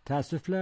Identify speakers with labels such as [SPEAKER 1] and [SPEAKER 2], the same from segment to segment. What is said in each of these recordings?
[SPEAKER 1] Təəssüflə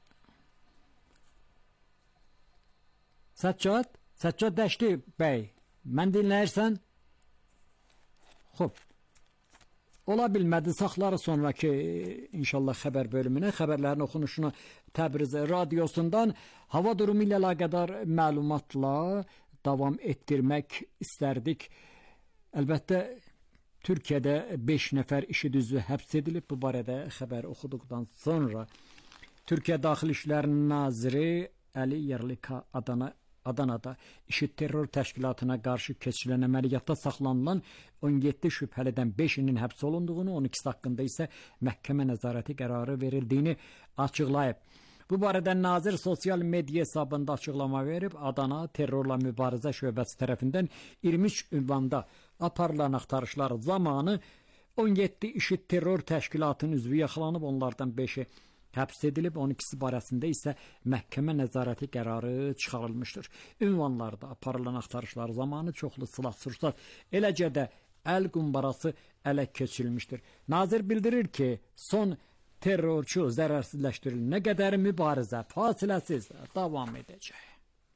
[SPEAKER 1] Səccad Dəşti bəy, mən dinləyirsən? Xoş. Ola bilmədi, saxları sonraki inşallah xəbər bölümünə, xəbərlərin oxunuşuna Təbriz radiosundan hava durumu ilə əlaqədar məlumatla davam etdirmək istərdik. Əlbəttə Türkiyədə 5 nəfər IŞİD üzvü həbs edilib. Bu barədə xəbər oxuduqdan sonra Türkiyə Daxili İşlər Naziri Əli Yerlikaya Adanada IŞİD terror təşkilatına qarşı keçirilən əməliyyatda saxlanılan 17 şübhəlidən 5-inin həbs olunduğunu, 12 haqqında isə məhkəmə nəzarəti qərarı verildiyini açıqlayıb. Bu barədə nazir sosial media hesabında açıqlama verib. Adana terrorla mübarizə şöbəsi tərəfindən 23 ünvanda aparılan axtarışlar zamanı 17 IŞİD terror təşkilatının üzvü yaxalanıb, onlardan 5-i həbs edilib, 12-si barəsində isə məhkəmə nəzarəti qərarı çıxarılmışdır. Ünvanlarda aparılan axtarışlar zamanı çoxlu silah-sursat, eləcə də əl qumbarası ələ keçirilmişdir. Nazir bildirir ki, son terrorçu zərərsizləşdirilənə qədər mübarizə fasiləsiz davam edəcək.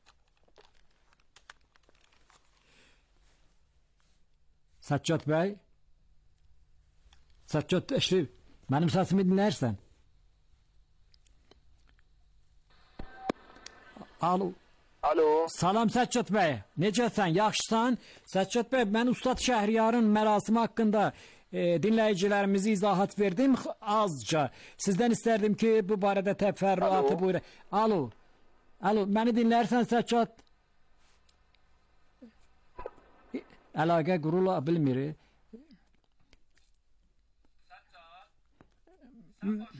[SPEAKER 1] Səccad bəy, Səccad Dəşti, mənim səsimi dinlərsən? Alo. Salam Səccad bəy, necəsən, yaxşısan? Səccad bəy, mən Ustad Şəhriyarın mərasimi haqqında dinləyicilərimizi izahat verdim azca. Sizdən istərdim ki, bu barədə təfərrüatı buyurun. Alo, məni dinlərsən Səccad? Əlaqə qurula bilmir. Səccad,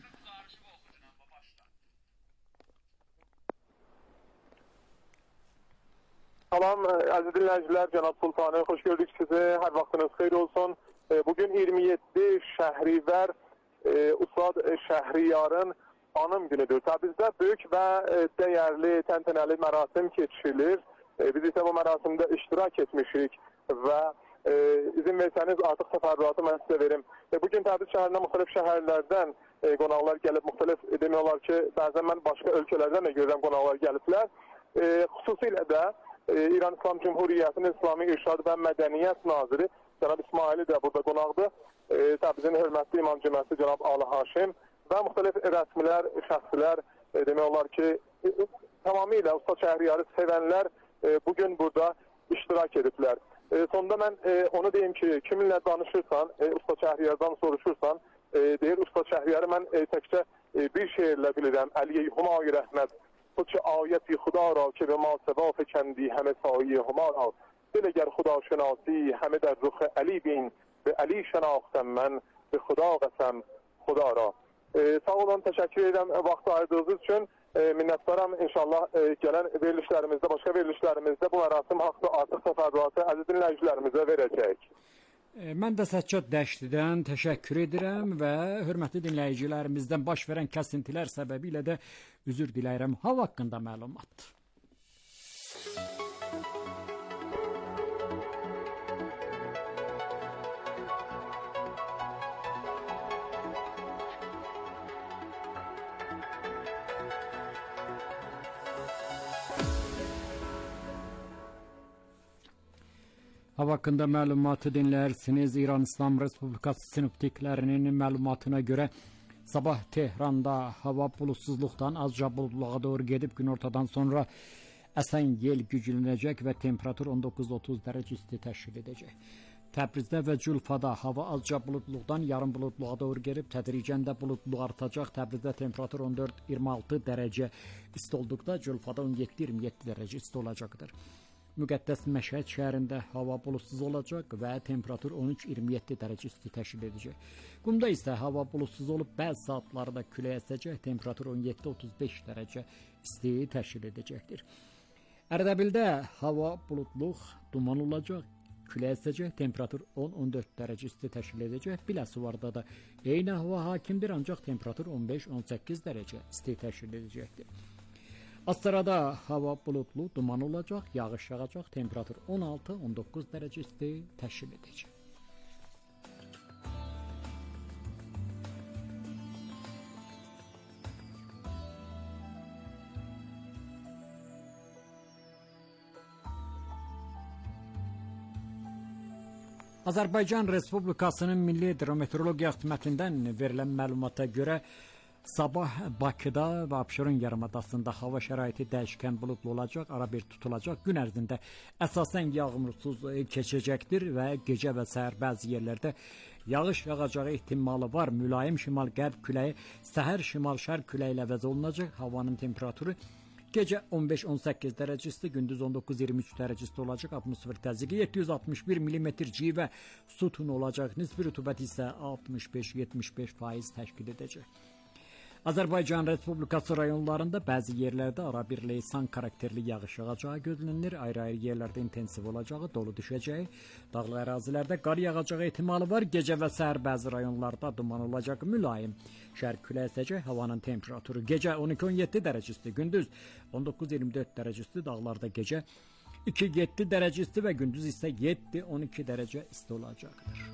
[SPEAKER 2] Salam əziz dinləyicilər, Cənab Sultanı, xoş gördük sizi, hər vaxtınız xeyir olsun. Bugün 27 Şəhrivər Ustad Şəhriyarın anım günüdür. Təbrizdə böyük və dəyərli, təntənəli mərasim keçirilir. Biz isə bu mərasimdə iştirak etmişik və izin versəniz artıq təfərrüatı mən sizə verim. Bugün Təbriz şəhərində müxtəlif şəhərlərdən qonaqlar gəlib, müxtəlif demək olar ki, bəzən mən başqa ölkələrdən də görürəm qonaqlar gəliblər. Xüsusilə də İran İslam Cumhuriyyətinin İslami İrşad və Mədəniyyət Naziri Cənab İsmaili də burada qonaqdır. Təbrizin hörmətli İmam Cüməsi Cənab Ali Haşim və müxtəlif rəsmilər, şəxslər demək olar ki, tamamilə Ustad Şəhriyarı sevənlər bugün burada iştirak ediblər. Sonunda mən onu deyim ki, kiminlə danışırsan, Ustad Şəhriyardan soruşursan, deyir Ustad Şəhriyarı mən təkcə bir şeirlə bilirəm. Əliyə Hümayi Rəhmət تو چه آیتی خدا را که به ما سوا فکندی همه سایه هما را دل اگر خدا شناسی همه در رخ علی بین به علی شناختم من به خدا قسم خدا را. Sağ olun, təşəkkür edirəm vaxt ayırdığınız üçün. Minnətdaram. İnşallah gələn verilişlərimizdə, başqa verilişlərimizdə bu mərasim haqqında artıq təfərrüatı əziz dinləyicilərimizə verəcək.
[SPEAKER 1] Mən də Səccad Dəştidən təşəkkür edirəm və hörmətli dinləyicilərimizdən baş verən kəsintilər səbəbilə də üzr diləyirəm. Hava haqqında məlumat. Hava haqqında məlumatı dinləyirsiniz. İran İslam Respublikası sinoptiklərinin məlumatına görə sabah Tehranda hava bulutsuzluqdan azca buludluğa doğru gedib günortadan sonra əsən yel güclənəcək və temperatur 19-30 dərəcə isti təşkil edəcək. Təbrizdə və Culfada hava azca buludluqdan yarım buludluğa doğru gedib tədricən də buludluq artacaq. Təbrizdə temperatur 14-26 dərəcə isti olduqda Culfada 17-27 dərəcə isti olacaqdır. Müqəddəs Məşhəd şəhərində hava bulutsuz olacaq və temperatur 13-27 dərəcə isti təşkil edəcək. Qumda isə hava bulutsuz olub bəzi saatlarda külək əsəcək, temperatur 17-35 dərəcə isti təşkil edəcəkdir. Ərdəbildə hava buludluq, duman olacaq, külək əsəcək, temperatur 10-14 dərəcə isti təşkil edəcək. Biləsuvarda da eyni hava hakimdir, ancaq temperatur 15-18 dərəcə isti təşkil edəcəkdir. Astarada hava bulutlu, duman olacaq, yağış yağacaq, temperatur 16-19 dərəcə isti təşkil edəcək. Azərbaycan Respublikasının Milli Hidrometeorologiya Xidmətindən verilən məlumata görə sabah Bakıda və Abşeron yarımadasında hava şəraiti dəyişkən buludlu olacaq, arabir tutulacaq. Gün ərzində əsasən yağmursuz keçəcəkdir və gecə və səhər bəzi yerlərdə yağış yağacağı ehtimalı var. Mülayim şimal-qərb küləyi, səhər şimal-şərq küləyi ilə əvəz olunacaq. Havanın temperaturu gecə 15-18 dərəcə isti, gündüz 19-23 dərəcə isti olacaq. Atmosfer təzyiqi 761 mm civə sütun olacaq. Nisbi rütubət isə 65-75% təşkil edəcək. Azərbaycan Respublikası rayonlarında bəzi yerlərdə arabir leysan karakterli yağış yağacağı gözlənilir. Ayrı-ayrı yerlərdə intensiv olacağı, dolu düşəcəyi, dağlıq ərazilərdə qar yağacağı ehtimalı var. Gecə və səhər bəzi rayonlarda duman olacaq, mülayim şərq küləyi əsəcək. Havanın temperaturu gecə 12-17 dərəcə isti, gündüz 19-24 dərəcə isti, dağlarda gecə 2-7 dərəcə isti və gündüz isə 7-12 dərəcə isti olacaqdır.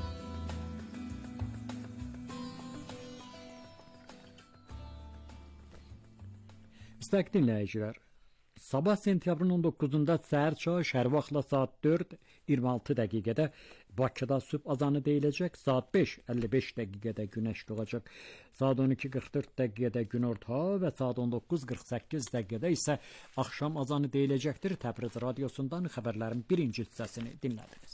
[SPEAKER 1] Müstəqil dinləyicilər, sabah sentyabrın 19-da səhər çağı şərq vaxtla saat 4:26 dəqiqədə Bakıda sübh azanı deyiləcək, saat 5:55 dəqiqədə günəş doğacaq, saat 12:44 dəqiqədə günorta və saat 19:48 dəqiqədə isə axşam azanı deyiləcəkdir. Təbriz radiosundan xəbərlərin birinci hissəsini dinlədiniz.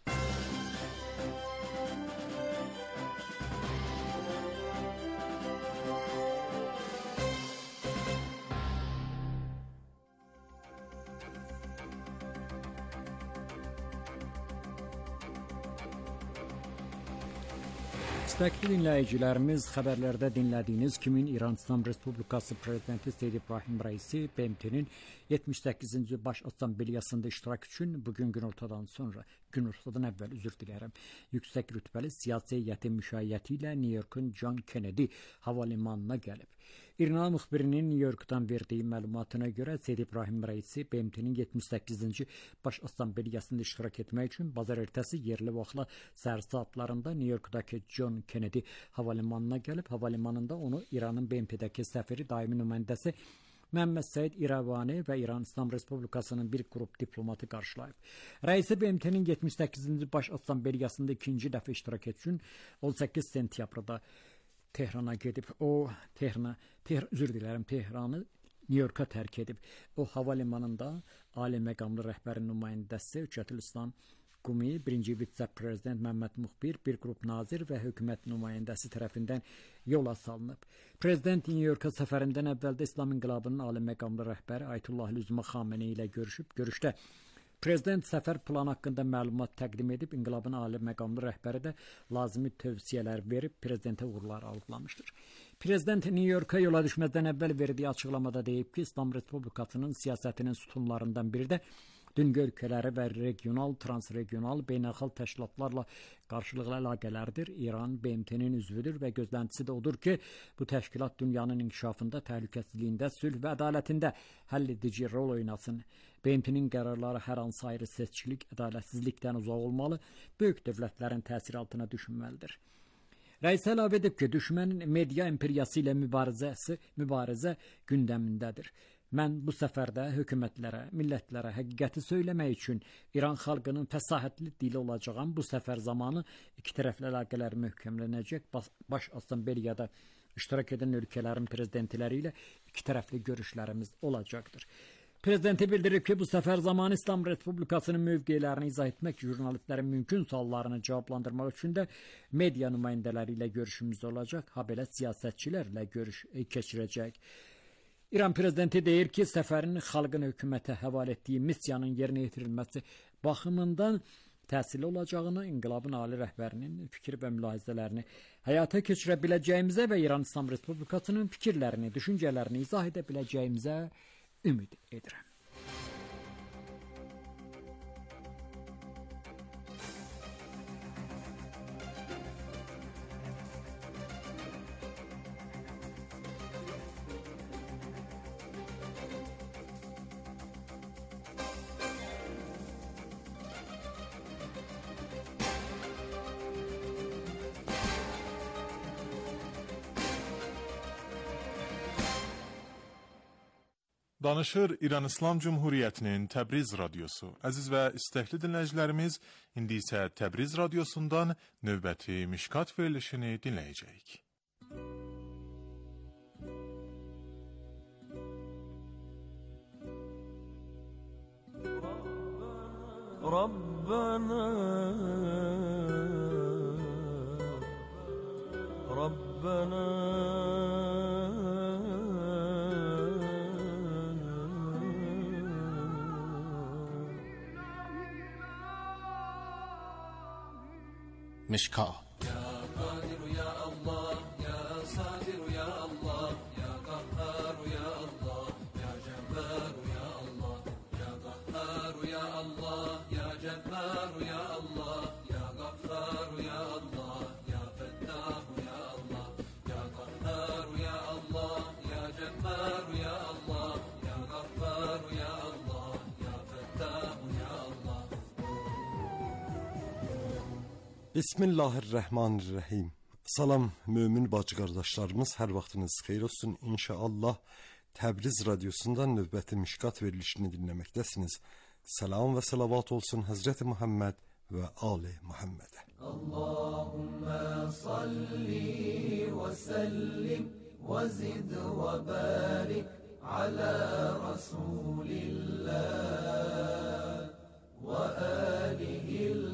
[SPEAKER 1] Müstəqil dinləyicilərimiz, xəbərlərdə dinlədiyiniz kimi İran İslam Respublikası Prezidenti Seyid İbrahim Rəisi BMT-nin 78-ci Baş Assambleyasında iştirak üçün bugün günortadan əvvəl yüksək rütbəli siyasi heyətin müşayiəti ilə New York'un John Kennedy hava limanına gəlib. İRNA müxbirinin New York'dan verdiyi məlumatına görə Seyid İbrahim Rəisi BMT-nin 78-ci Baş Assambleyasında iştirak etmək üçün bazar ertəsi yerli vaxtla səhər saatlarında New York'dakı John Kennedy hava limanına gəlib. Hava limanında onu İranın BMT-dəki səfiri, daimi nümayəndəsi Məhəmməd Səid İrəvani və İran İslam Respublikasının bir qrup diplomatı qarşılayıb. Rəisi BMT-nin 78-ci Baş Assambleyasında ikinci dəfə iştirak üçün 18 sentyabrda Tehrana gedib. O Tehranı New York'a tərk edib. O hava limanında ali məqamlı rəhbərin nümayəndəsi Hüccətülislam Qumi, birinci vitse-prezident Məhəmməd Müxbir, bir qrup nazir və hökumət nümayəndəsi tərəfindən yola salınıb. Prezident New York'a səfərindən əvvəl də İslam İnqilabının ali məqamlı rəhbəri Ayətullah Üzma Xameneyi ilə görüşüb. Görüşdə Prezident səfər planı haqqında məlumat təqdim edib, İnqilabın ali məqamlı rəhbəri də lazımi tövsiyələr verib, prezidentə uğurlar alıqlamışdır. Prezident New York'a yola düşməzdən əvvəl verdiyi açıqlamada deyib ki, İslam Respublikasının siyasətinin sütunlarından biri də dünya ölkələri və regional, transregional, beynəlxalq təşkilatlarla qarşılıqlı əlaqələrdir. İran BMT-nin üzvüdür və gözləntisi də odur ki, bu təşkilat dünyanın inkişafında, təhlükəsizliyində, sülh və ədalətində həlledici rol oynasın. BMT-nin qərarları hər hansı ayrı seçkilik, ədalətsizlikdən uzaq olmalı, böyük dövlətlərin təsiri altına düşməlidir. Rəis əlavə edib ki, düşmənin media imperiyası ilə mübarizə gündəmindədir. Mən bu səfərdə hökumətlərə, millətlərə həqiqəti söyləmək üçün İran xalqının fəsahətli dili olacağam. Bu səfər zamanı iki tərəfli əlaqələr möhkəmlənəcək. Baş Assambleyada iştirak edən ölkələrin prezidentləri ilə iki tərəfli görüşlərimiz olacaqdır. Prezidenti bildirib ki, bu səfər zamanı İslam Respublikasının mövqelərini izah etmək, jurnalistlərin mümkün suallarını cavablandırmaq üçün də media nümayəndələri ilə görüşümüz olacaq. Habelə siyasətçilərlə görüş keçirəcək. İran prezidenti deyir ki, səfərin xalqın hökumətə həvalə etdiyi missiyanın yerinə yetirilməsi baxımından təsirli olacağını, İnqilabın ali rəhbərinin fikir və mülahizələrini həyata keçirə biləcəyimizə və İran İslam Respublikasının fikirlərini, düşüncələrini izah edə biləcəyimizə ümid edirəm.
[SPEAKER 3] Danışır İran İslam Cumhuriyyətinin Təbriz radiosu. Əziz və istəkli dinləyicilərimiz, indi isə Təbriz radiosundan növbəti Mişkat verilişini dinləyəcəyik.
[SPEAKER 4] Rabbana Rabbana
[SPEAKER 5] مشکات
[SPEAKER 4] Ya Kadir ya Allah, ya Satir ya Allah, ya Kahhar ya Allah, ya Cebbar ya Allah, ya Kahhar ya Allah, ya Cebbar ya Allah, ya Ghaffar ya Allah, ya Fettah ya Allah, ya Kahhar ya Allah, ya Cebbar ya Allah, ya Ghaffar ya Allah, ya Fettah ya Allah.
[SPEAKER 6] Bismillahirrahmanirrahim. Salam mömin bacı qardaşlarımız, hər vaxtınız xeyir olsun. İnşallah Təbriz radiosundan növbəti Mişkat verilişini dinləməkdəsiniz. Salam və salavat olsun Həzrəti Muhammed və Ali Muhammedə.
[SPEAKER 4] Allahümme salli ve sellim ve zid ve barik ala Resulillah ve alihil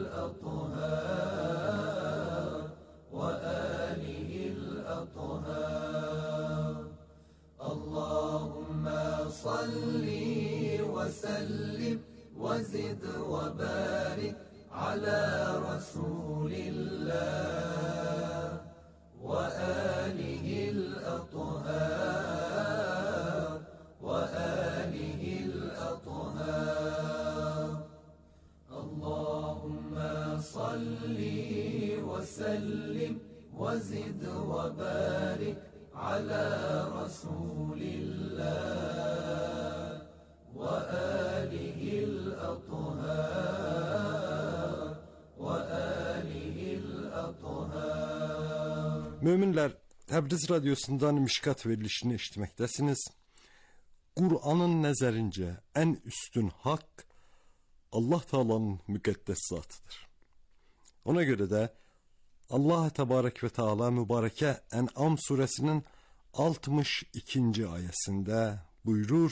[SPEAKER 4] athar ve alihil athar. Allahümme salli ve sellim ve zid ve barik على رسول الله وآله الأطهار وآله الأطهار. اللهم صل وسلم وزد وبارك على رسول الله وآله الأطهار وآله الأطهار.
[SPEAKER 6] Möminlər, Təbriz radiosundan Mişkat verilişini eşitməkdəsiniz. Qur'anın nəzərincə ən üstün haqq Allah Taala'nın müqəddəs zatıdır. Ona görə də Allah Təbarək və Teala mübarəkə Ən'am surəsinin 62-ci ayəsində buyurur: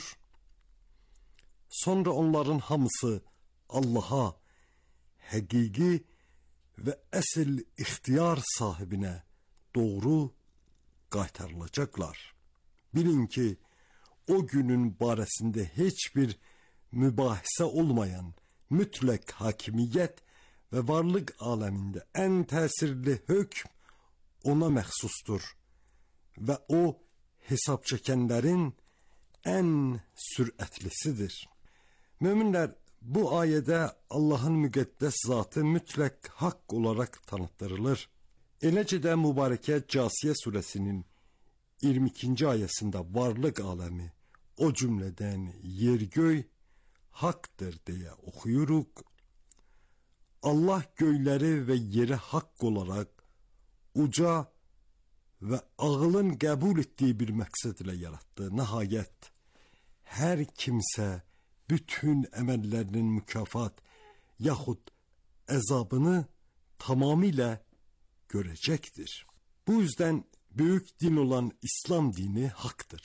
[SPEAKER 6] Sonra onların hamısı Allah'a, həqiqi və əsl ixtiyar sahibinə doğru qaytarılacaqlar. Bilin ki, o günün barəsində heç bir mübahisə olmayan mütləq hakimiyyət və varlıq aləmində ən təsirli hökm ona məxsusdur və o hesab çəkənlərin ən sürətlisidir. Möminlər, bu ayədə Allahın müqəddəs zatı mütləq haqq olaraq tanıtdırılır. Eləcə də mübarəkə Casiyə surəsinin 22-ci ayəsində varlıq aləmi, o cümlədən yer-göy haqdır deyə oxuyuruq. Allah göyləri və yeri haqq olaraq uca və ağılın qəbul etdiyi bir məqsəd ilə yaratdı. Nəhayət, hər kimsə bütün əməllərinin mükafat yaxud əzabını tamamilə görəcəkdir. Bu yüzden böyük din olan İslam dini haktır.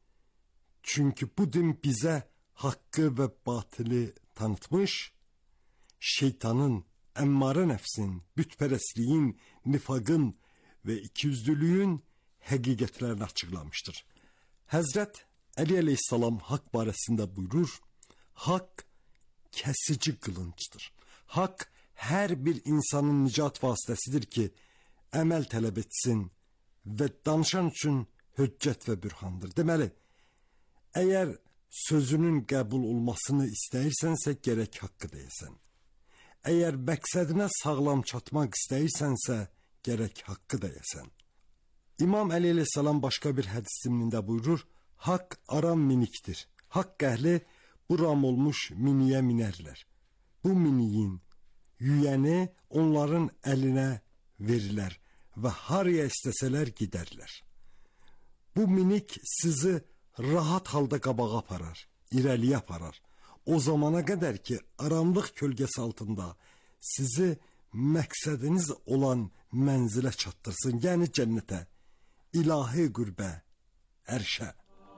[SPEAKER 6] Çünkü bu din bize hakkı ve batılı tanıtmış, şeytanın, emmare nefsin, bütperestliğin, nifakın ve ikiyüzlülüğün həqiqətlərini açıqlamıştır. Həzrət Əli əleyhissalam haqq barəsində buyurur: haqq kəsici qılınçdır. Haqq hər bir insanın nicat vasitəsidir ki, əməl tələb etsin və danışan üçün höccət və bürhandır. Deməli, əgər sözünün qəbul olmasını istəyirsənsə, gərək haqqı deyəsən. Əgər məqsədinə sağlam çatmaq istəyirsənsə, gərək haqqı deyəsən. İmam Əli əleyhissalam başqa bir hədis zimnində buyurur: haqq aram minikdir. Haqq əhli bu ram olmuş miniyə minərlər. Bu miniyin yüyəni onların əlinə verilər və haraya istəsələr gidərlər. Bu minik sizi rahat halda qabağa aparar, irəliyə aparar. O zamana qədər ki, aramlıq kölgəsi altında sizi məqsədiniz olan mənzilə çatdırsın, yəni cənnətə, ilahi qürbə, ərşə.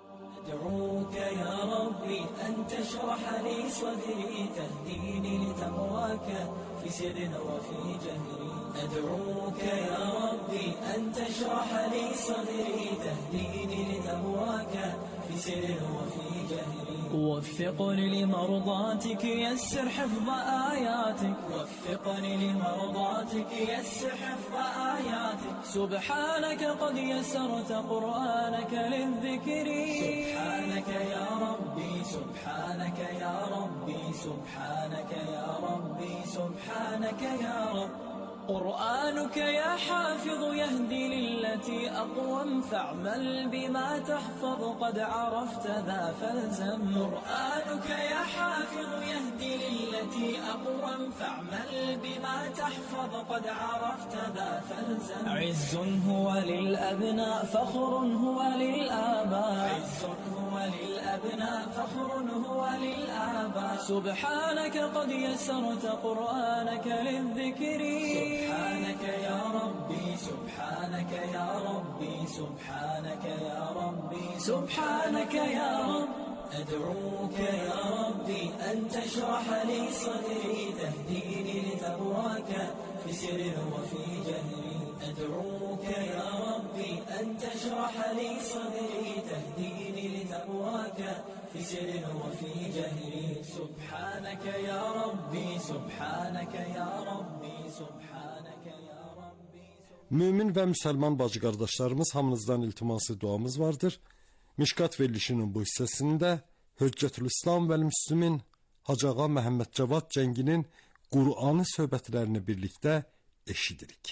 [SPEAKER 5] أدعوك يا ربي أن تشرح لي صدري تهديني لتقواك في سر وفي جهري أدعوك يا ربي أن تشرح لي صدري تهديني لتقواك في سر وفي جهري وفقني لمرضاتك يسر حفظ آياتك وفقني لمرضاتك يسر حفظ آياتك سبحانك قد يسرت قرآنك للذكر سبحانك يا ربي سبحانك يا ربي سبحانك يا ربي سبحانك يا رب قرآنك يا حافظ يهدي للتي أقوم فاعمل بما تحفظ قد عرفت ذا فالزم قرآنك يا حافظ يهدي للتي أقوم فاعمل بما تحفظ قد عرفت ذا فالزم عز هو للأبناء فخر هو للآباء عز هو للأبناء فخر هو للآباء سبحانك قد يسرت قرآنك للذكر سبحانك يا ربي سبحانك يا ربي سبحانك يا ربي سبحانك يا رب أدعوك يا ربي أن تشرح لي صدري تهديني لتقواك في سر وفي جهري أدعوك يا ربي أن تشرح لي صدري تهديني لتقواك في سر وفي جهري سبحانك يا ربي سبحانك يا ربي سبحانك يا ربي
[SPEAKER 6] Mümin və müsəlman bacı qardaşlarımız, hamınızdan iltiması duamız vardır. Mişkat verilişinin bu hissəsində Höccətülislam və Müslümin Hacı Ağa Məhəmməd Cavad Cənginin Qur'anı söhbətlərini birlikdə eşidirik.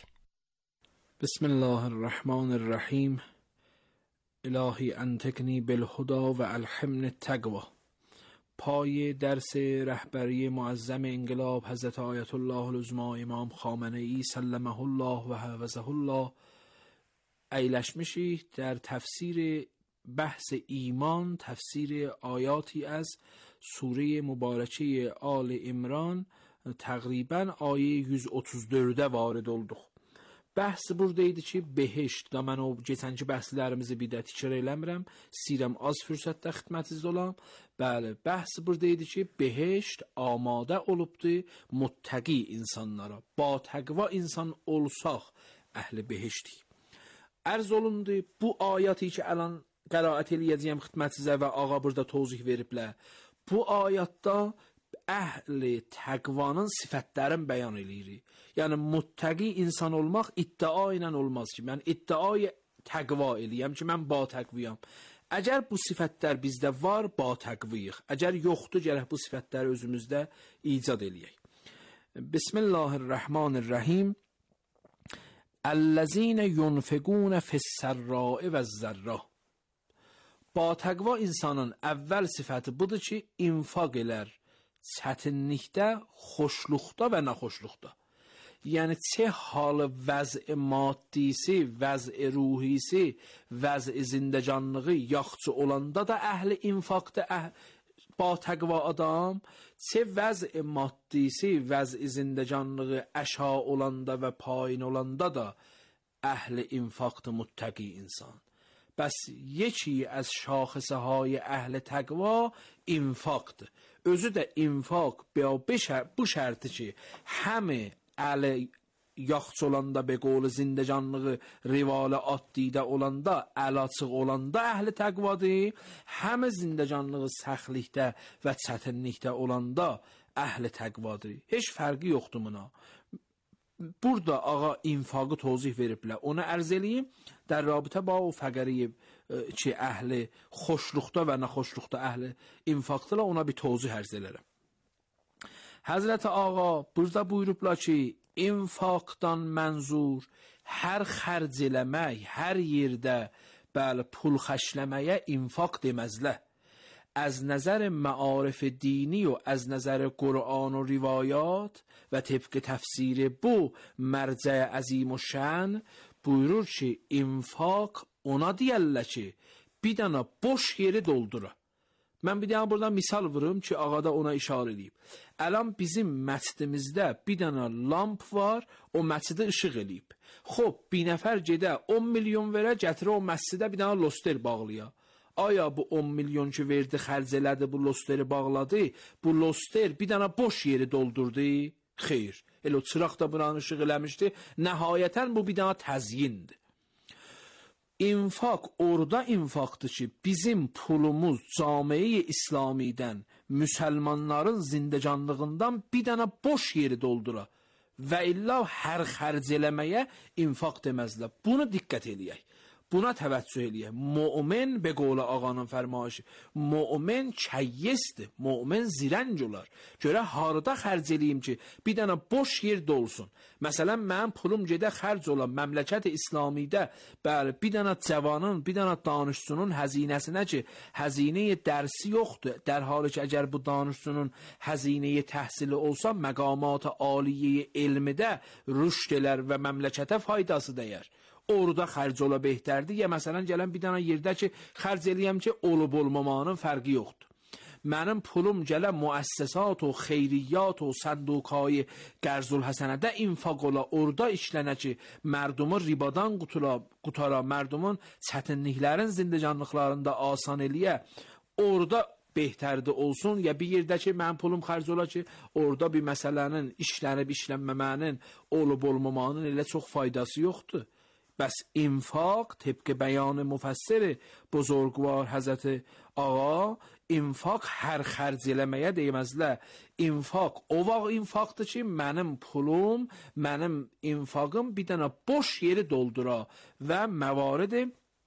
[SPEAKER 7] Bismillahirrahmanirrahim. İlahi entekni bilhuda ve elhimni tegva. پای درس رهبری معظم انقلاب حضرت آیت الله العظما امام خامنه ای سلمه الله و حفظه الله ایلشمشی در تفسیر بحث ایمان، تفسیر آیاتی از سوره مبارکه آل عمران تقریبا آیه 134'de vard olduq. Bəhs burada idi ki, behişt, da mən o geçənki bəhslərimizi bir də tikrar eləmirəm, istəyirəm az fürsətdə xidmətinizdə olam. Bəli, bəhs burada idi ki, behişt amadə olubdur muttəqi insanlara. Ba təqva insan olsaq, əhli behiştik. Ərz olundu, bu ayəti ki, ələn qəraət eləyəcəyəm xidmətinizə və ağa burada tozih veriblər. Bu ayətdə əhli təqvanın sifətlərini bəyan eləyirik. Yəni muttəqi insan olmaq iddia ilə olmaz ki, mən iddiayı təqva eləyəm ki, mən ba təqviyam. Əgər bu sifətlər bizdə var, ba təqviyik. Əgər yoxdur, gərək bu sifətləri özümüzdə icad eləyək. Bismillahirrahmanirrahim. Əllezine yunfiqune fis-serra'i vez-zerra. Ba təqva insanın əvvəl sifəti budur ki, infaq elər. Çətinlikdə, xoşluqda və naxoşluqda. Yəni çə halı vəz-i maddisi, vəz-i ruhisi, vəz-i zindəcanlığı yaxçı olanda da əhli infaqda ba təqva adam, çə vəz-i maddisi, vəz-i zindəcanlığı əşa olanda və payın olanda da əhli infaqda muttəqi insan. Bəs yeki az şaxəsəhay əhli təqva infaqdır. Özü də infaq bu şərti ki, həmi əli yaxç olanda, be qovlu zindəcanlığı rivalı addidə olanda, əl açıq olanda əhli təqvadır, həmi zindəcanlığı səxlikdə və çətinlikdə olanda əhli təqvadır. Heç fərqi yoxdur buna. Burada ağa infaqı tozih veriblər. Onu ərz eləyim, در رابطه با o fəqəri ki, əhli xoşluqda və naxoşluqda əhli infaqdırlar, ona bir tozih ərz elərəm. Həzrət Ağa burada buyurublar ki, infaqdan mənzur hər xərc eləmək, hər yerdə bəli pul xərcləməyə infaq deməzlər. از نظر معارف دینی و از نظر قرآن و روایات و طبق تفسیر bu مرجع عظیم و شأن buyurur ki, infaq ona deyərlər ki, bir dənə boş yeri doldura. Mən bir dənə buradan misal vurum ki, ağada ona işarə edeyim. Əlan bizim məscidimizdə bir dənə lamp var, o məscidə işıq eləyib. Xob, bir nəfər gedə 10 milyon verə, gətirə o məscidə bir dənə loster bağlaya. Aya bu 10 milyon ki verdi, xərc elədi, bu losteri bağladı, bu loster bir dənə boş yeri doldurdu? Xeyr. Elə o çıraq da buranı işıq eləmişdi. Nəhayətən bu bir dənə təzyindir. İnfaq orada infaqdır ki, bizim pulumuz camiye İslami'dən, müsəlmanların zindecanlığından bir dənə boş yeri doldura və illa hər xərc eləməyə infaq deməzlər. Bunu diqqət eləyək. Buna təvəccüh eləyək. Mümin be qovlu ağanın fərmayışı. Mümin kəyyesdir. Mümin zirənc olar. Görə harada xərc eləyim ki, bir dənə boş yer dolsun. Məsələn, mənim pulum gedə xərc olan məmləkət-i İslamidə, bəli, bir dənə cavanın, bir dənə danışçunun həzinəsinə ki, həzinəyə dərsi yoxdur. Dərhalı ki, əgər bu danışçunun həzinəyə təhsili olsa, məqamat-ı aliyyə elmidə rüşd elər və məmləkətə faydası dəyər. Orada xərc ola behtərdir. Ya məsələn, gələn bir dənə yerdə ki, xərc eləyəm ki, olub olmamanın fərqi yoxdur. Mənim pulum gələn müəssisat o, xeyriyyat o, sənduqayı qərzul həsənədə infaq ola, orada işlənə ki, mərdumun ribadan qutara, mərdumun çətinliklərin zindecanlıqlarında asan eləyə, orada behtərdə olsun, ya bir yerdə ki, mənim pulum xərc ola ki, orada bir məsələnin işlənib işlənməmənin, olub olmamanın elə çox faydası yoxdur. Bəs infaq, təbqə bəyan müfəssir buzurgvar Həzrət Ağa, infaq hər xərc eləməyə deməzlər. İnfaq o vaxt infaqdır ki, mənim pulum, mənim infaqım bir dənə boş yeri doldura və məvaridi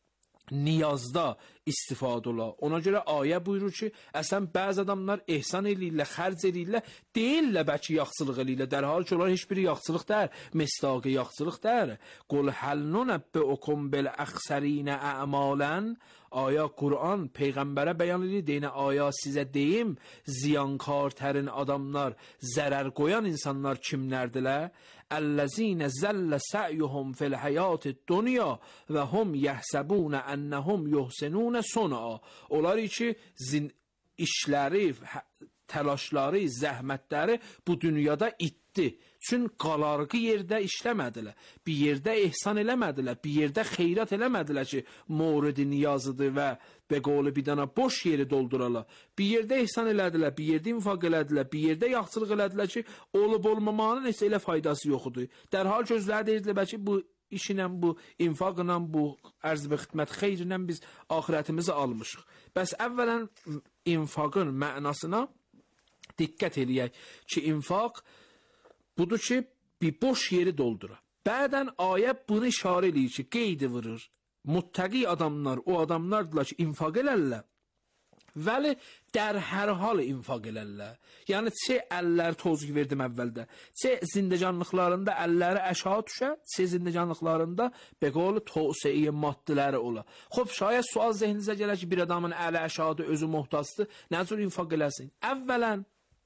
[SPEAKER 7] niyazda istifadə ola. Ona görə ayə buyurur ki, əsən bəzi adamlar ehsan eləyirlər, xərc eləyirlər, deyirlər bəlkə yaxçılıq eləyirlər, dərhal ki, onlar heç biri yaxçılıq dər, misdaqı yaxçılıq dər. Qul həl nunəbbiukum bil əxsərinə əmalən. Aya Qur'an Peyğəmbərə bəyan edir, deyinə aya sizə deyim, ziyankartərin adamlar, zərər qoyan insanlar kimlərdilər? Əllezine zəllə sə'yuhum fil həyatid dunya və hum yəhsəbunə ennəhum yuhsinunə sona. Onlar ki, işləri, təlaşları, zəhmətləri bu dünyada itdi. Çün qalarqı yerdə işləmədilər, bir yerdə ehsan eləmədilər, bir yerdə xeyrat eləmədilər ki, moridi niyazıdır və beqolu bir dana boş yeri dolduralar. Bir yerdə ehsan elədilər, bir yerdə infaq elədilər, bir yerdə yaxçılıq elədilər ki, olub olmamanın heç elə faydası yoxudur. Dərhal gözləri deyirdilər ki, bu işinlə, bu infaqla, bu ərz və xidmət xeyrinlə biz axirətimizi almışıq. Bəs əvvələn infaqın mənasına diqqət eləyək ki, infaq budur ki, bir boş yeri doldura. Bədən ayə bunu işarə eləyir ki, qeydi vurur. Muttəqi adamlar, o adamlardılar ki, infaq elərlər. Vəli dər hər hal infaq elərlər. Yəni, çə əllər tozq verdim əvvəldə. Çə zindecanlıqlarında əlləri əşağı düşə, çə zindecanlıqlarında beqolu tövsiyə maddiləri ola. Xob, şayət sual zehninizə gələr ki, bir adamın əli əşağı özü muhtasdır, nə cür infaq eləsin? Əvvələn,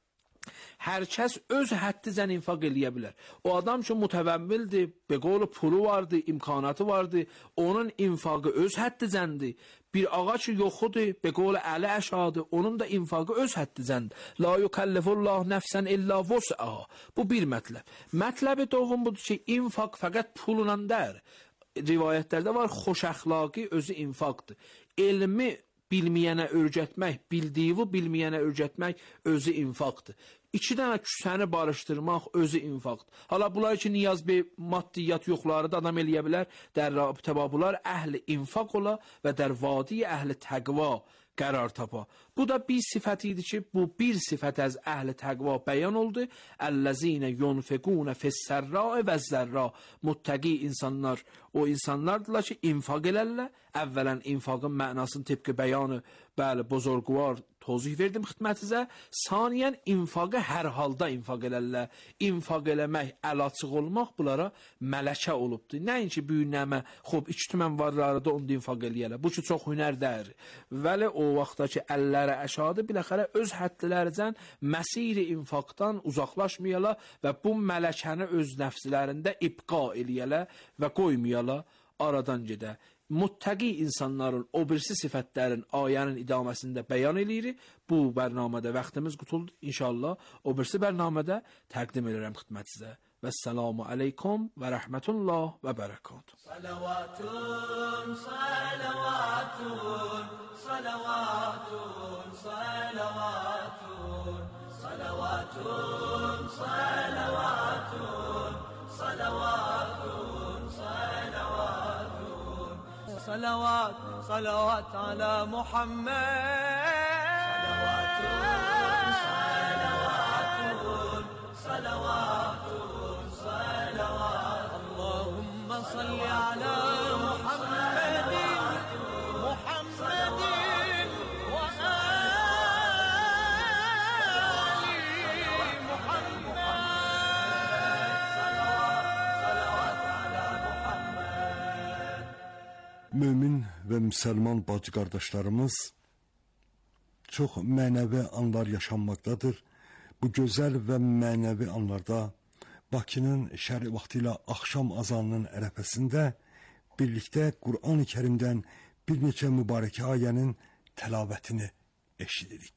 [SPEAKER 7] hər kəs öz həddicən infaq eləyə bilər. O adam ki, mütəvəmmildir, beqolu pulu vardı, imkanatı vardı, onun infaqı öz həddicəndir. Bir ağa ki, yoxudur, beqolu əli əşadır, onun da infaqı öz həddicəndir. La yukəllifullah nəfsən illa vus'aha. Bu bir mətləb. Mətləbi doğum budur ki, infaq fəqət pulla dər. Rivayətlərdə var, xoş əxlaqi özü infaqdır. Elmi bilməyənə öyrətmək, bildiyi bilməyənə öyrətmək özü infaqdır. İki dənə küsəni barışdırmaq özü infaqdır. Hala bunlar ki, niyaz bir maddiyyat yoxları da adam eləyə bilər. Dər rabitəbabular əhli infaq ola və dər vadi əhli təqva qərar tapa. Bu da bir sifət idi ki, bu bir sifət az əhli təqva bəyan oldu. Əlləzinə yunfiqunə fissərra və zərra. Muttəqi insanlar, o insanlardırlar ki, infaq elərlər. Əvvələn infaqın mənasını tepki bəyanı, bəli, bozorgvar tozih verdim xidmətinizə. Saniyən infaqı hər halda infaq elərlər. İnfaq eləmək, əl açıq olmaq bunlara mələkə olubdur. Nəinki böyük nəmə, xob, 2 tümən varları da onda infaq eləyərlər. Bu ki, çox hünər dəyər. Vəli o vaxtda ki, əllərə əşadı, biləxərə öz həddiləricən məsiri infaqdan uzaqlaşmayala və bu mələkəni öz nəfslərində ibqa eləyələ və qoymayala aradan gedə. muttəqi insanların o birisi sifətlərin ayənin idaməsində bəyan eləyirik. Bu bərnamədə vaxtımız qutuldu. İnşallah o birisi bərnamədə təqdim edirəm xidmətinizə. Vəssalamu aleykum və rəhmətullah və bərəkatuhu.
[SPEAKER 5] Salavatun, salavatun, salavatun, salavatun, salavatun, salavatun, salavatun, salavatun, salawat, salawat ala Muhammed. Salavatun, salavatun, salavatun, salawat. Allahumma salli ala Muhammedin, Muhammedin wa ali Muhammed. Salawat ala Muhammed.
[SPEAKER 6] Mömin və müsəlman bacı qardaşlarımız, çox mənəvi anlar yaşanmaqdadır. Bu gözəl və mənəvi anlarda Bakının şəri vaxtı ilə axşam azanının ərəfəsində birlikdə Qur'an-ı Kərimdən bir neçə mübarəkə ayənin təlavətini eşidirik.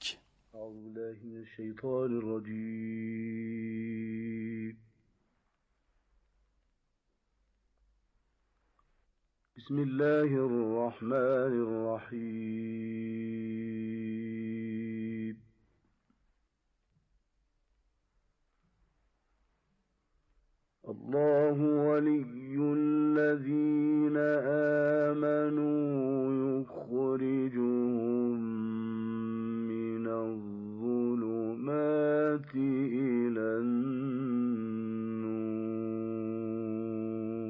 [SPEAKER 8] Euzubillahimineşşeytanirracim. Bismillahirrahmanirrahim. Allahu veliyyullezine amenu yukhricuhum minezzulumati ilen-nur.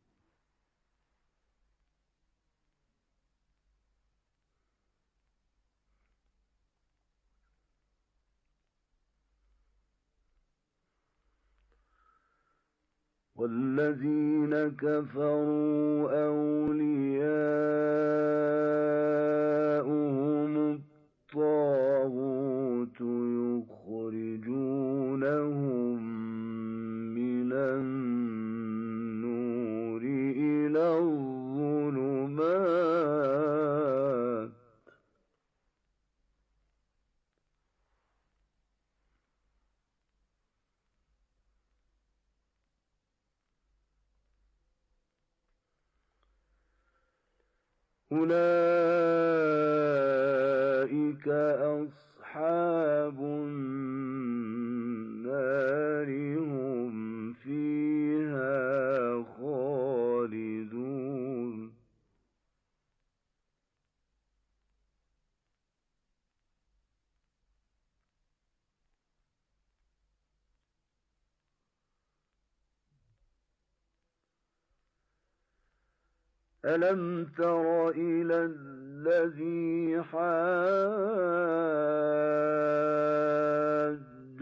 [SPEAKER 8] والذين كفروا أولياؤهم الطاغوت يخرجونهم من النور إلى الظلمات. أولئك أصحاب النار هم فيها خالدون. ألم تر إلى الذي حاج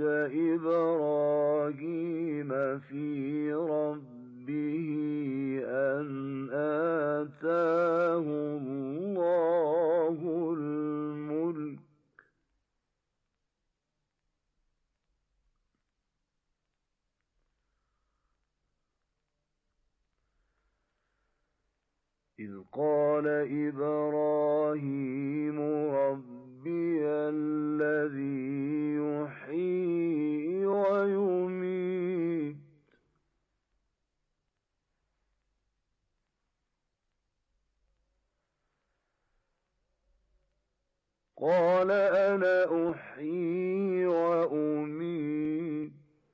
[SPEAKER 8] إبراهيم في ربه أن آتاه الله الملك إذ قال إبراهيم ربي الذي يحيي ويميت قال أنا أحيي وأميت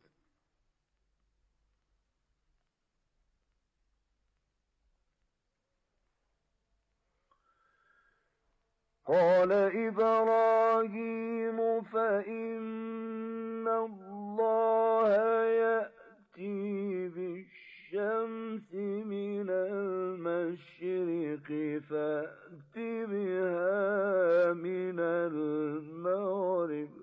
[SPEAKER 8] قال إبراهيم فإن الله يأتي بالشمس من المشرق فأت بها من المغرب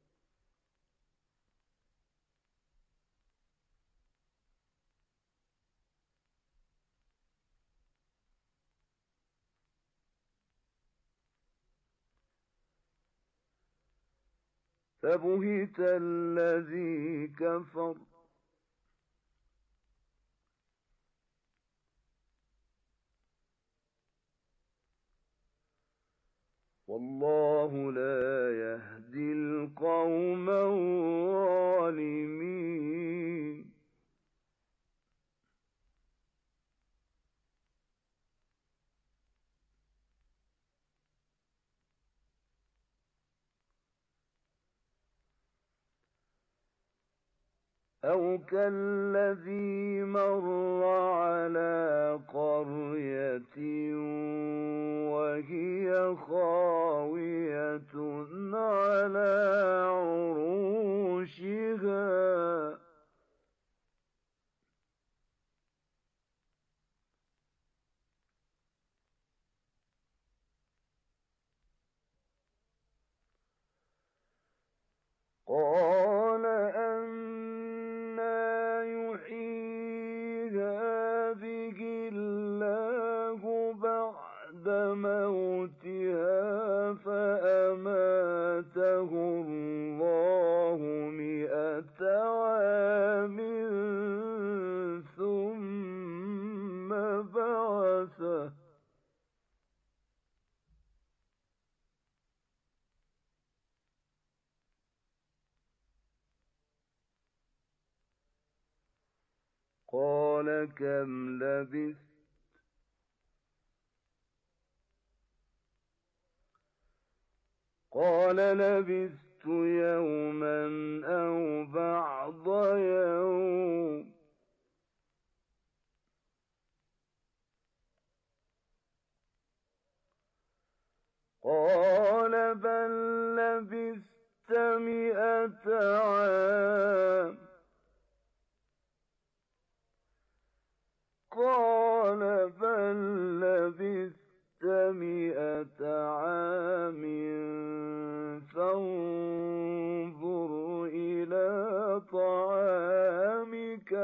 [SPEAKER 8] فبهت الذي كفر والله لا يهدي القوم الظالمين. أو كالذي مر على قرية وهي خاوية على عروشها قال أنى يحيي هذه الله بعد موتها فأماته الله 100 عام ثم بعثه قال كم لبثت قال لبثت يوما أو بعض يوم قال بل لبثت 100 عام قال بل لبثت 100 عام فانظر إلى طعامك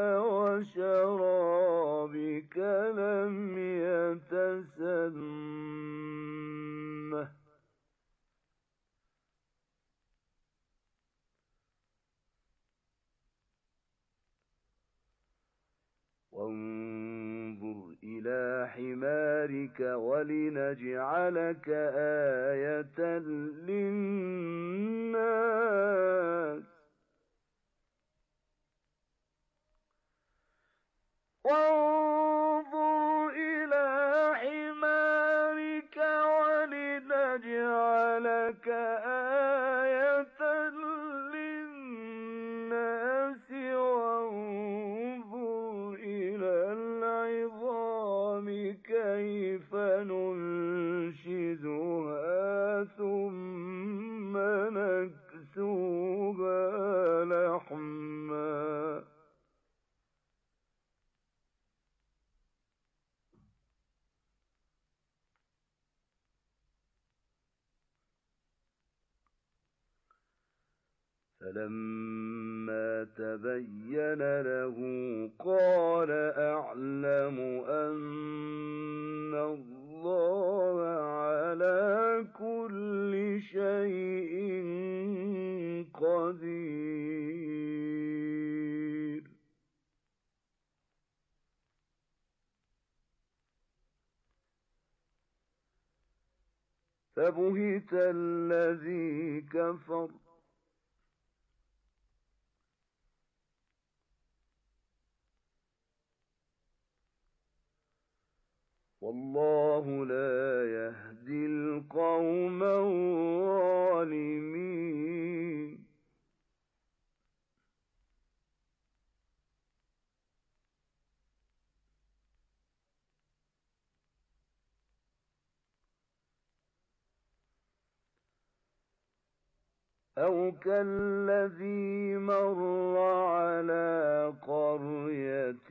[SPEAKER 8] وشرابك لم يتسنه وانظر إلى حمارك ولنجعلك آية للناس وانظر إلى حمارك ولنجعلك آية للناس وانظر إلى العظام كيف ننشزها ثم نكسوها لحما فلما تبين له قال أعلم أن الله على كل شيء قدير. فبهت الذي كفر والله لا يهدي القوم الظالمين. أو كالذي مر على قرية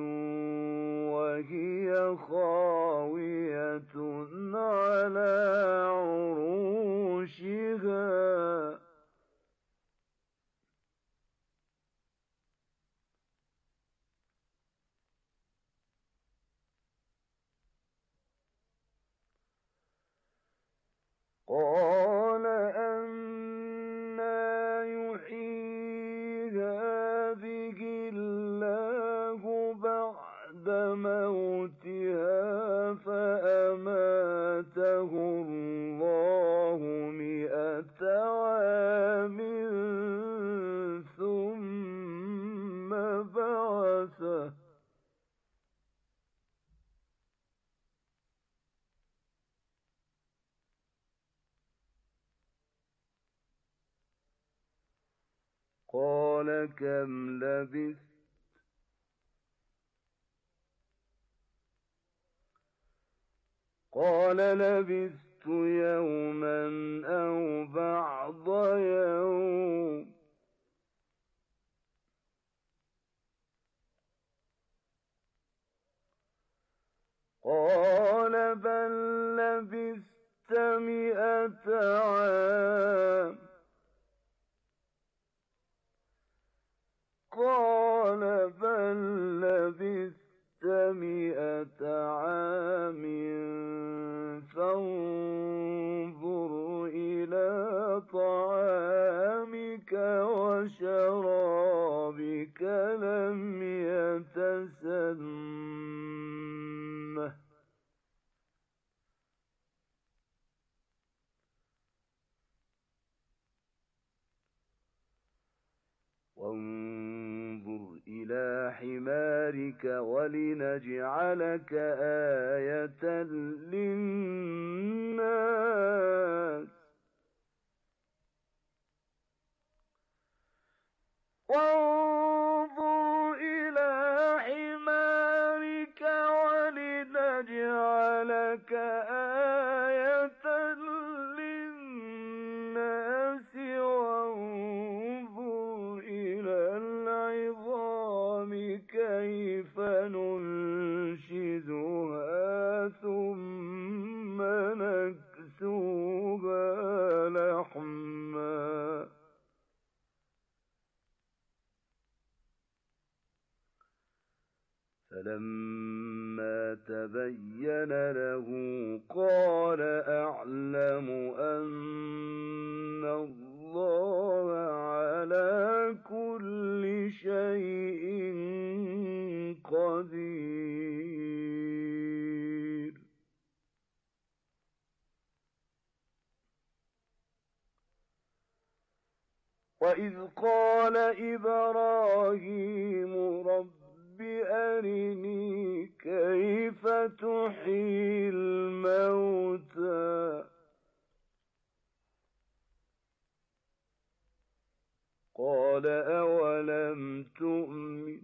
[SPEAKER 8] وهي خاوية على عروشها قال أنى يحيي هذه الله بعد موتها فأماته الله قال كم لبثت قال لبثت يوما أو بعض يوم قال بل لبثت 100 عام قال بل لبثت 100 عام فانظر إلى طعامك وشرابك لم يتسنه وانظر إلى حمارك ولنجعلك آية للناس وانظر إلى حمارك ولنجعلك آية للناس وانظر إلى العظام كيف ننشزها ثم نكسوها لحما فلما تبين له قال أعلم أن الله على كل شيء قدير وإذ قال إبراهيم رب أرني كيف تحيي الموتى قال أولم تؤمن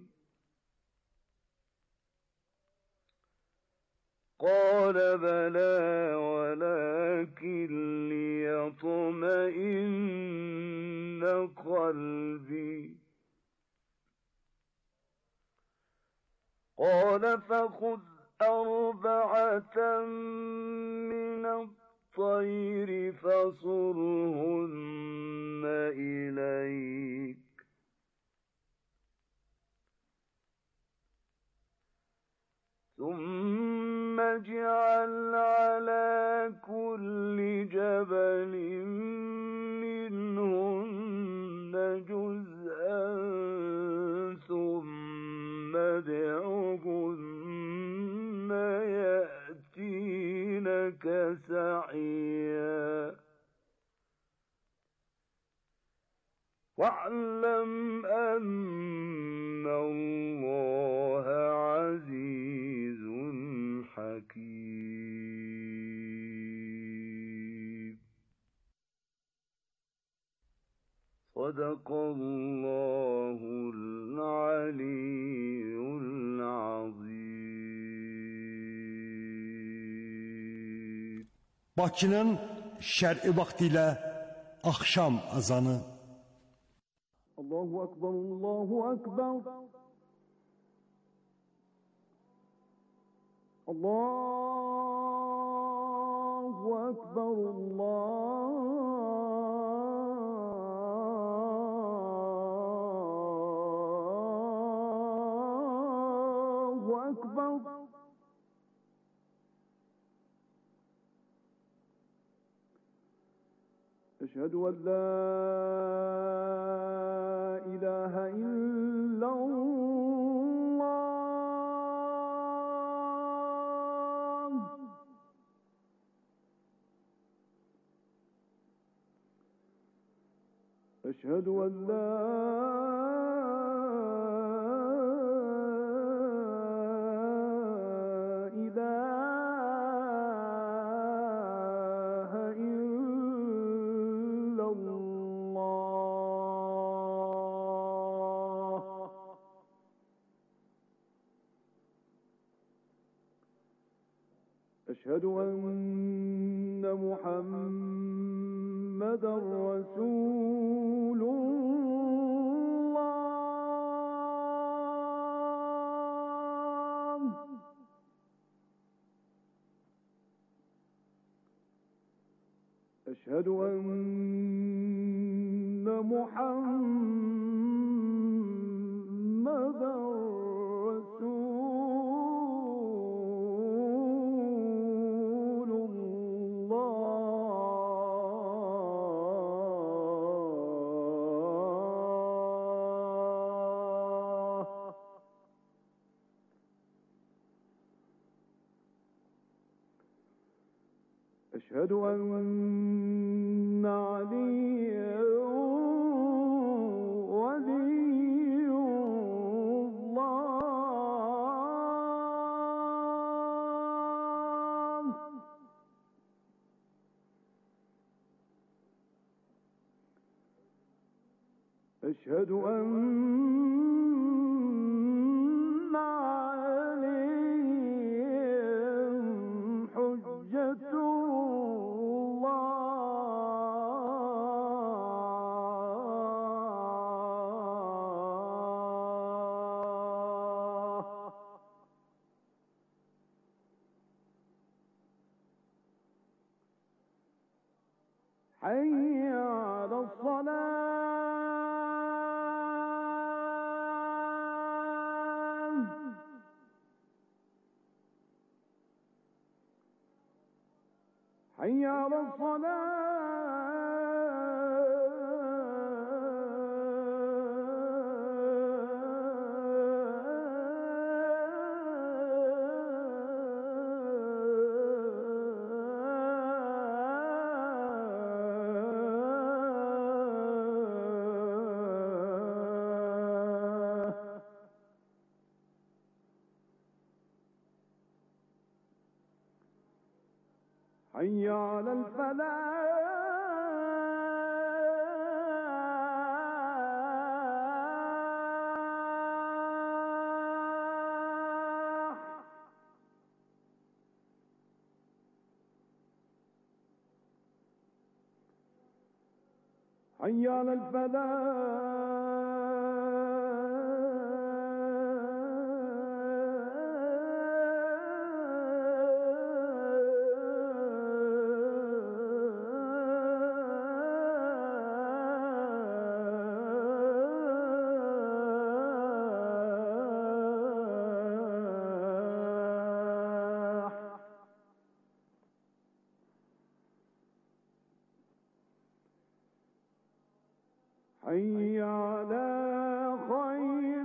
[SPEAKER 8] قال بلى ولكن ليطمئن قلبي قال فخذ 4 من الطير فصرهن إليك ثم اجعل على كل جبل منهن جزءا ثم ادعهن يأتينك سعيا واعلم أن الله عزيز حكيم صدق الله العلي العظيم.
[SPEAKER 6] Bakının şər'i vaxtilə axşam azanı.
[SPEAKER 8] Allahu Ekber, Allahu Ekber. Allahu Ekber, Allahu Ekber. أشهد أن لا إله إلا الله أشهد أن لا إله إلا الله محمدا رسول الله أشهد أن محمدا رسول الله أشهد أن عليا ولي الله أشهد أن عليهم حجة الله حي على الصلاة حي على الصلاة حي على الفلاح حي على الفلاح حي على خير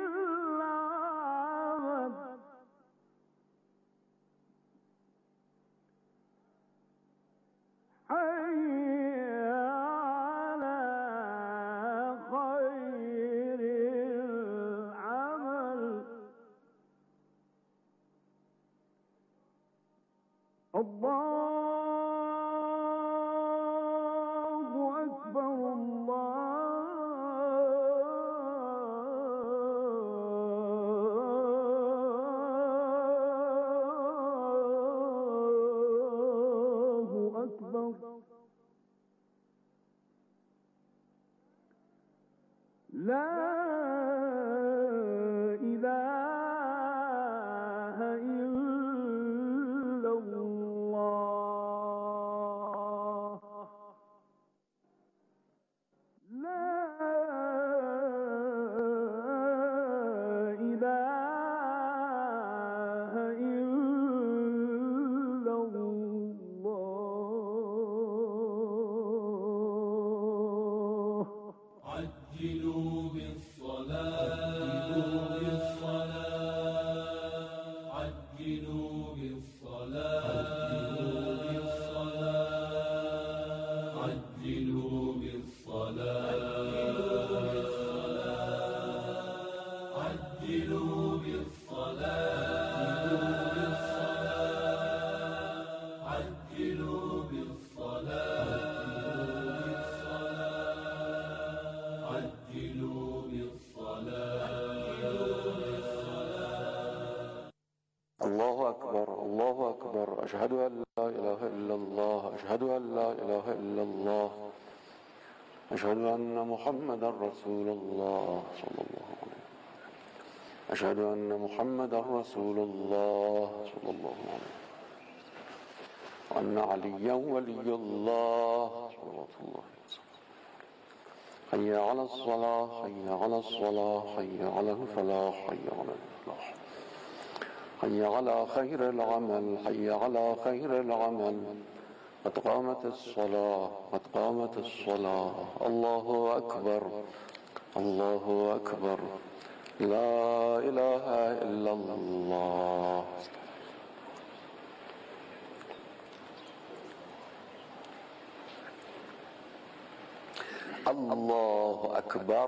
[SPEAKER 8] العمل حي على خير العمل الله أكبر الله أكبر لا إله إلا الله لا إله إلا الله
[SPEAKER 4] عجلوا بالصلاة عجلوا بالصلاة عجلوا بالصلاة عجلوا بالصلاة عجلوا بالصلاة عجلوا بالصلاة
[SPEAKER 9] الله أكبر أشهد أن لا إله إلا الله أشهد أن لا إله إلا الله أشهد أن محمدا رسول الله صلى الله عليه وسلم أشهد أن محمدا رسول الله صلى الله عليه وسلم وأن عليا ولي الله صلوات الله وسلم حي على الصلاة حي على الصلاة حي على الفلاح حي على الفلاح حي على خير العمل حي على خير العمل قد قامت الصلاة قد قامت الصلاة الله أكبر الله أكبر لا إله إلا الله الله أكبر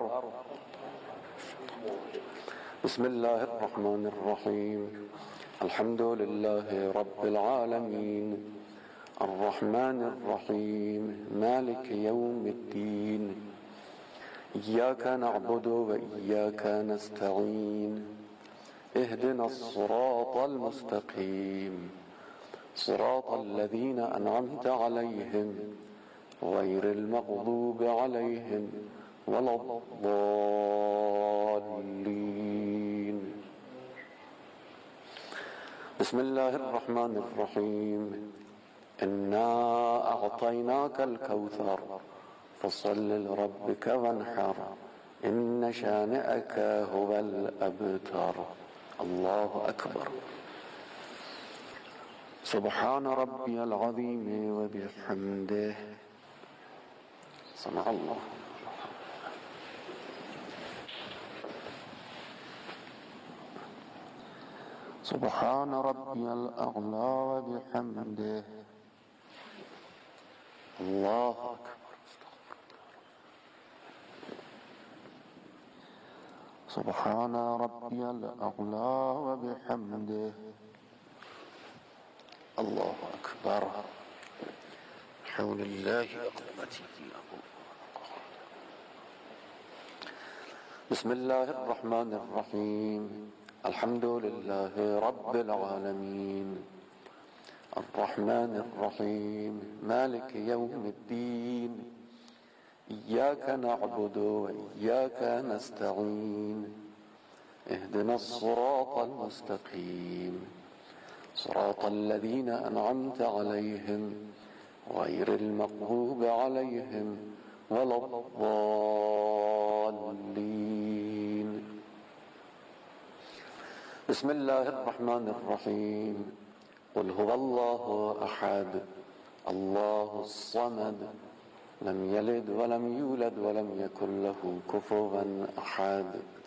[SPEAKER 9] بسم الله الرحمن الرحيم الحمد لله رب العالمين الرحمن الرحيم مالك يوم الدين إياك نعبد وإياك نستعين اهدنا الصراط المستقيم صراط الذين أنعمت عليهم غير المغضوب عليهم ولا الضالين بسم الله الرحمن الرحيم إنا أعطيناك الكوثر فصل لربك وانحر إن شانئك هو الأبتر الله أكبر سبحان ربي العظيم وبحمده صنع الله سبحان ربي الأعلى وبحمده الله أكبر سبحان ربي الأعلى وبحمده الله أكبر حول الله أقوته بسم الله الرحمن الرحيم الحمد لله رب العالمين الرحمن الرحيم مالك يوم الدين إياك نعبد وإياك نستعين اهدنا الصراط المستقيم صراط الذين أنعمت عليهم غير المغضوب عليهم ولا الضالين بسم الله الرحمن الرحيم قل هو الله أحد الله الصمد لم يلد ولم يولد ولم يكن له كفوا أحد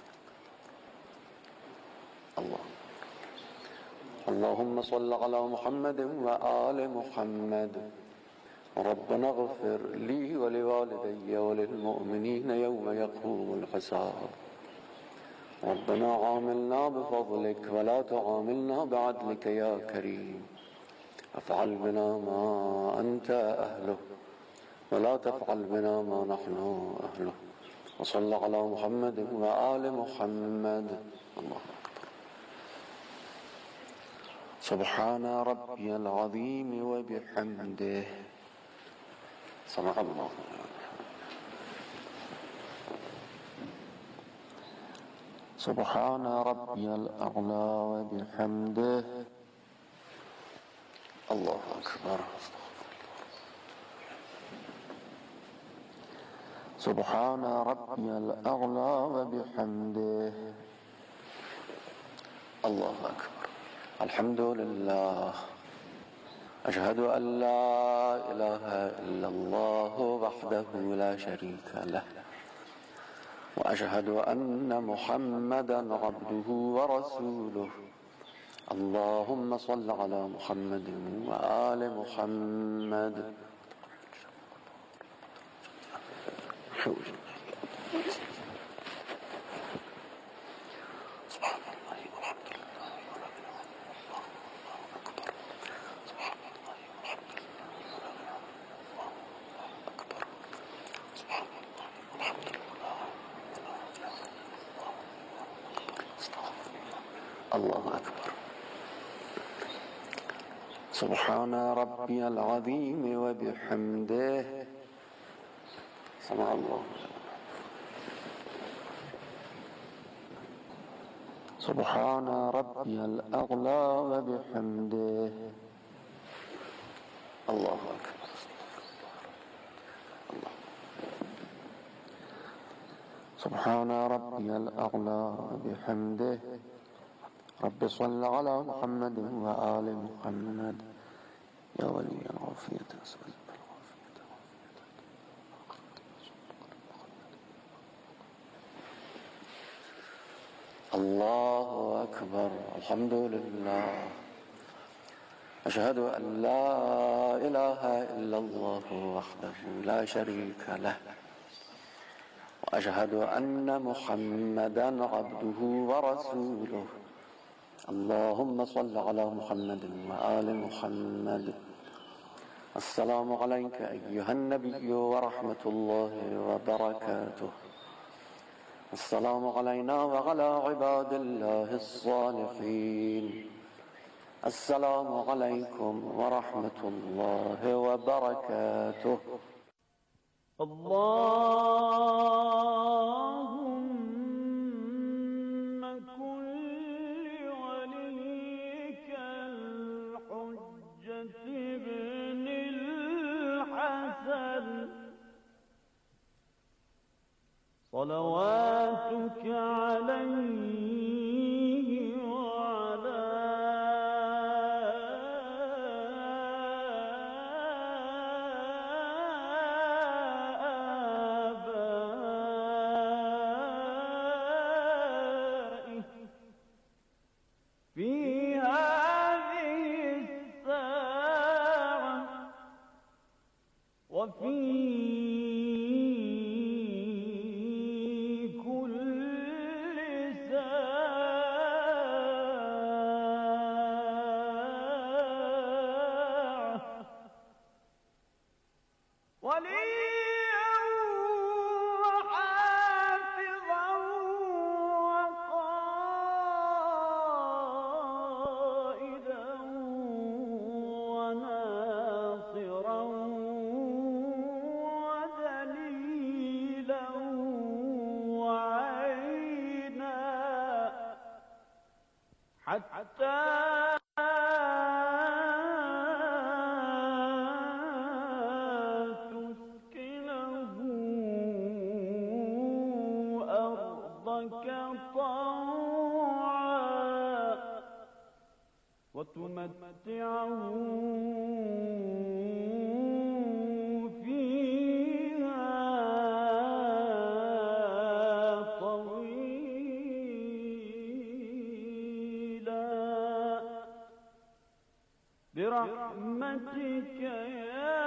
[SPEAKER 9] اللهم صل على محمد وآل محمد ربنا اغفر لي ولوالدي وللمؤمنين يوم يقوم الحساب ربنا عاملنا بفضلك ولا تعاملنا بعدلك يا كريم افعل بنا ما أنت أهله ولا تفعل بنا ما نحن أهله وصل على محمد وآل محمد الله أكبر سبحان ربي العظيم وبحمده سمع الله سبحان ربي الأعلى وبحمده الله أكبر سبحان ربي الأعلى وبحمده الله أكبر الحمد لله أشهد أن لا إله إلا الله وحده لا شريك له وأشهد أن محمدا عبده ورسوله اللهم صل على محمد وآل محمد سبحان الله والحمد لله ولا إله إلا الله أكبر سبحان الله والحمد لله الله أكبر سبحان الله والحمد لله الله أكبر سبحان ربي العظيم وبحمده سمع الله سبحان ربي الأعلى وبحمده الله أكبر الله سبحان ربي الأعلى وبحمده رب صل على محمد وآل محمد يا ولي العافية أسأل الله أكبر الحمد لله أشهد أن لا إله إلا الله وحده لا شريك له وأشهد أن محمدا عبده ورسوله اللهم صل على محمد وآل محمد السلام عليك أيها النبي ورحمة الله وبركاته السلام علينا وعلى عباد الله الصالحين السلام عليكم ورحمة الله وبركاته
[SPEAKER 8] اللهم كن لوليك الحجة ابن الحسن صلواتك عليه وعلى آبائه في هذه الساعة وفي وليا وحافظا وقائدا وناصرا ودليلا وعينا حتى طوعا وتمتعه فيها طويلا برحمتك يا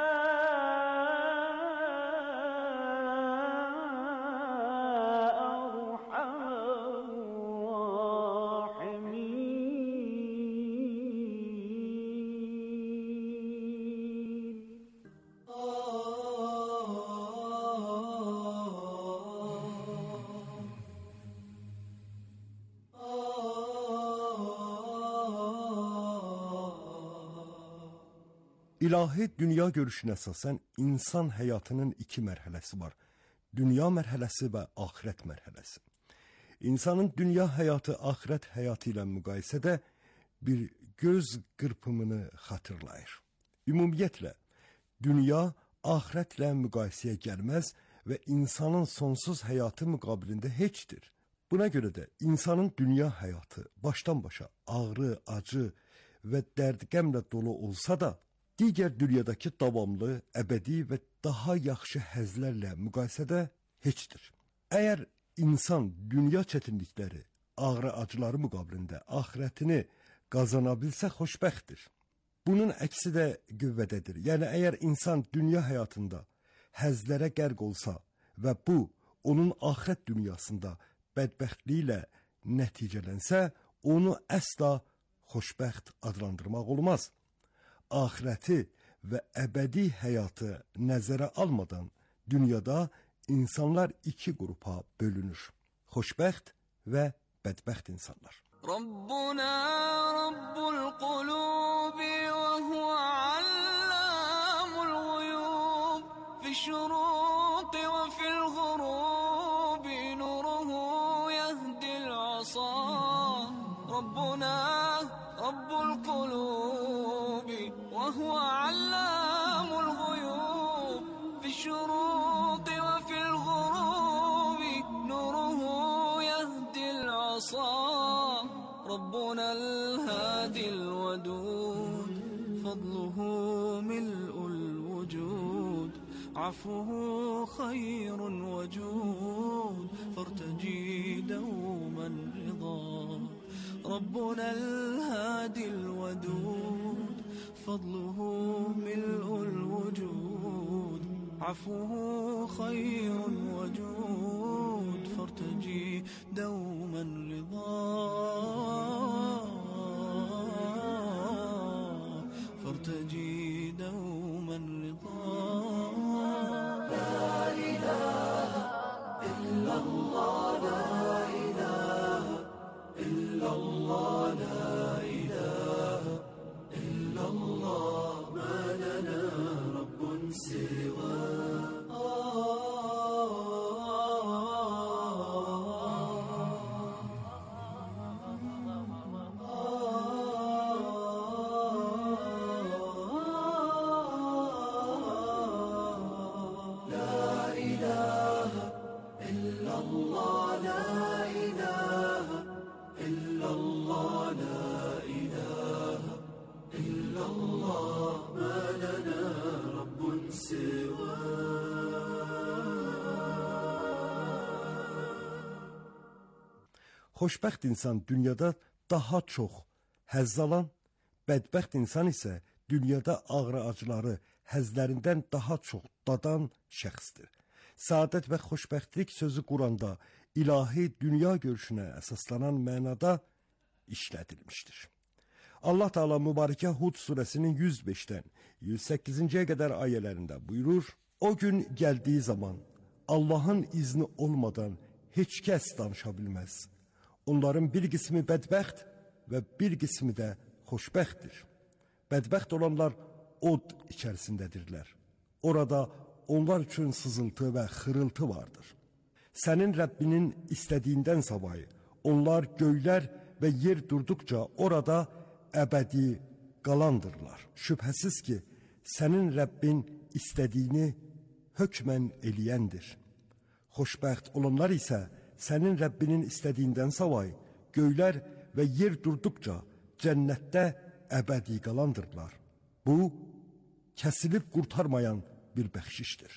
[SPEAKER 6] İlahi dünya görüşünə əsasən insan həyatının iki mərhələsi var. Dünya mərhələsi və axirət mərhələsi. İnsanın dünya həyatı axirət həyatı ilə müqayisədə bir göz qırpımını xatırlayır. Ümumiyyətlə, dünya axirətlə müqayisəyə gəlməz və insanın sonsuz həyatı müqabilində heçdir. Buna görə də insanın dünya həyatı başdan başa ağrı, acı və dərd-qəmlə dolu olsa da, digər dünyadakı davamlı, əbədi və daha yaxşı həzlərlə müqayisədə heçdir. Əgər insan dünya çətinlikləri, ağrı acıları müqabilində axirətini qazana bilsə xoşbəxtdir. Bunun əksi də qüvvədədir. Yəni əgər insan dünya həyatında həzlərə qərq olsa və bu onun axirət dünyasında bədbəxtliklə nəticələnsə, onu əsla xoşbəxt adlandırmaq olmaz. Axirəti və əbədi həyatı nəzərə almadan dünyada insanlar iki qrupa bölünür. Xoşbəxt və bədbəxt insanlar.
[SPEAKER 4] ربنا رب القلوب وهو علام الغيوب في الشروق وفي الغروب نوره يهدي العصا ربنا رب القلوب وهو علام الغيوب في الشروق وفي الغروب نوره يهدي العصا ربنا الهادي الودود فضله ملء الوجود عفوه خير وجود فارتجي دوما رضا ربنا الهادي الودود فضله ملء الوجود عفوه خير وجود فارتجي دوما رضا فارتجي دوما رضا لا إله إلا الله لا إله إلا الله لا إله إلا الله ما لنا رب سواه
[SPEAKER 6] Xoşbəxt insan dünyada daha çox həzz alan, bədbəxt insan isə dünyada ağrı-acıları həzlərindən daha çox dadan şəxsdir. Səadət və xoşbəxtlik sözü Quranda ilahi dünya görüşünə əsaslanan mənada işlədilmişdir. Allah Teala mübarəkə Hud surəsinin 105-dən 108-ciyə qədər ayələrində buyurur: O gün gəldiyi zaman Allahın izni olmadan heç kəs danışa bilməz. Onların bir qismi bədbəxt və bir qismi də xoşbəxtdir. Bədbəxt olanlar od içərisindədirlər. Orada onlar üçün sızıltı və xırıltı vardır. Sənin Rəbbinin istədiyindən savayı onlar göylər və yer durduqca orada əbədi qalandırlar. Şübhəsiz ki, sənin Rəbbin istədiyini hökmən eləyəndir. Xoşbəxt olanlar isə sənin Rəbbinin istədiyindən savayı göylər və yer durduqca cənnətdə əbədi qalandırlar. Bu, kəsilib qurtarmayan bir bəxşişdir.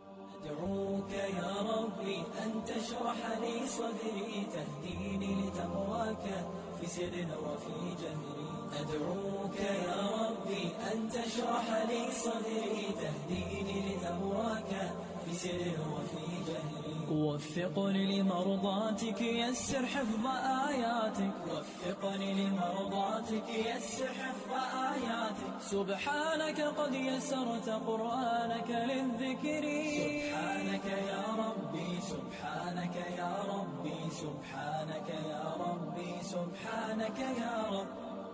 [SPEAKER 10] أدعوك يا ربي أن تشرح لي صدري تهديني لتقواك في سر وفي جهري أدعوك يا ربي أن تشرح لي صدري تهديني لتقواك في سر وفي جهري وفقني لمرضاتك يسر حفظ آياتك وفقني لمرضاتك يسر حفظ آياتك سبحانك قد يسرت قرآنك للذكر سبحانك يا ربي سبحانك يا ربي سبحانك يا ربي سبحانك يا رب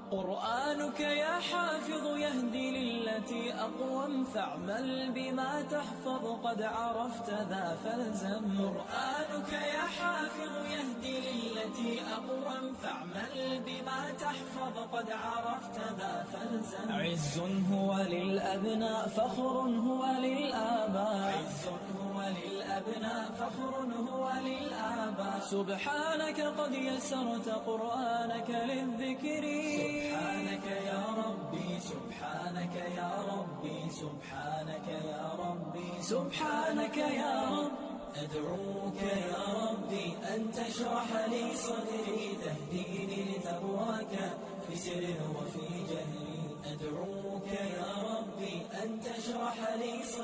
[SPEAKER 10] قرآنك يا حافظ يهدي للتي أقوم فاعمل بما تحفظ قد عرفت ذا فالزم قرآنك يا حافظ يهدي للتي أقوم فاعمل بما تحفظ قد عرفت ذا فالزم عز هو للأبناء فخر هو للآباء عز هو للأبناء فخر هو للآباء سبحانك قد يسرت قرآنك للذكر سبحانك يا ربي سبحانك يا ربي سبحانك يا ربي سبحانك يا رب أدعوك يا ربي أن تشرح لي صدري تهديني لتقواك في سر وفي جهري أدعوك يا ربي أن تشرح لي صدري